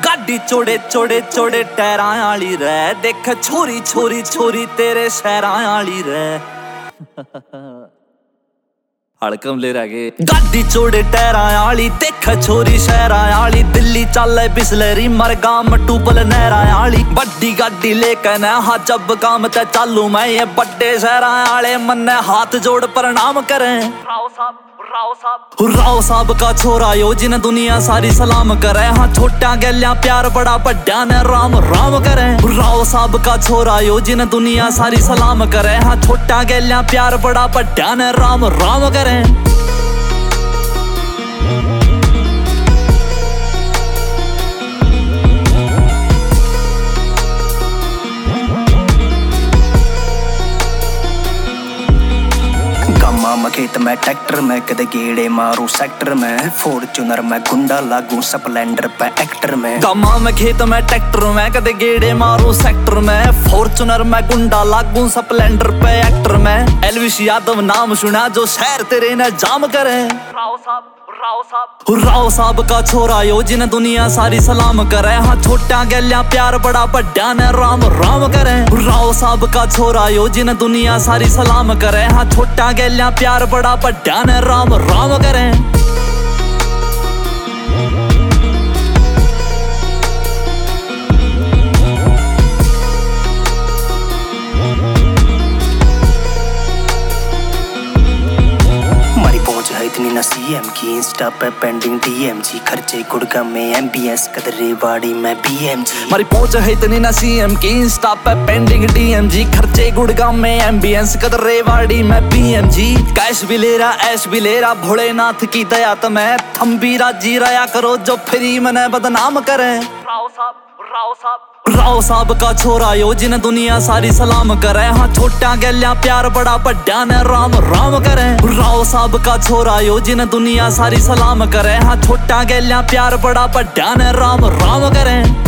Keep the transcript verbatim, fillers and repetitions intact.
गाड़ी चोड़े चोड़े चोड़े टैरां आली रे, देख छोरी छोरी छोरी तेरे शहरां आली रे। हड़कम ले रह गए। गाड़ी चोड़े टैरां आली, देख छोरी शहरां आली, दिल्ली चले बिस्लरी मरगा मटूबल नहरां आली। बड्डी गाड़ी लेके न हा जब काम ते चालू मैं, ये बड्डे शहरां आले मन्ने हाथ जोड़ प्रणाम करें। राव साहब राव साहब राव साहब का छोरा यो जिन दुनिया सारी सलाम करे। हाँ छोटा गैल्या प्यार बड़ा बड्डा ने राम राम करे। राव साहब का छोरा यो जिन दुनिया सारी सलाम करे। हाँ छोटा गैल्या प्यार बड़ा बड्डा ने राम राम करे। मामा खेत में ट्रैक्टर में कदे गेड़े मारू सेक्टर में, फॉर्च्यूनर में गुंडा लागू स्प्लेंडर पे एक्टर में। गामा में खेत में ट्रैक्टर में कदे गेड़े मारू सेक्टर में, फॉर्च्यूनर में गुंडा लागू स्प्लेंडर पे एक्टर में। एलविश यादव नाम सुना जो शहर तेरे ने जाम करे। राव साहब राव साहब राव साहब का छोरा यो जिन दुनिया सारी सलाम करे। हाँ छोटा गैल्या प्यार बड़ा बड्डा ने राम राम करे। राव साहब का छोरा यो जिन दुनिया सारी सलाम करे। हाँ छोटा गैल्या प्यार बड़ा बड्डा ने राम राम करे। इतनी ना सीएम की इंस्टा पे पेंडिंग डीएमजी, खर्चे गुड़गांव में एमबीएस कदरेवाड़ी में बीएमजी। मारी पहुंच है इतनी ना सीएम की इंस्टा पे पेंडिंग डीएमजी, खर्चे गुड़गांव में एमबीएस कदरेवाड़ी में बीएमजी। कैश भी ले रहा ऐश भी ले रहा भोलेनाथ की दया तुम्हें, थम भी राजी रहा करो जो फ्री मने बदनाम करे। राव साहब राव साहब राव साहब का छोरा यो जिन दुनिया सारी सलाम करे। हाँ छोटा गैल्या प्यार बड़ा बड्डा ने राम राम करे। राव साहब का छोरा यो जिन दुनिया सारी सलाम करे। हाँ छोटा गैल्या प्यार बड़ा बड्डा ने राम राम करे।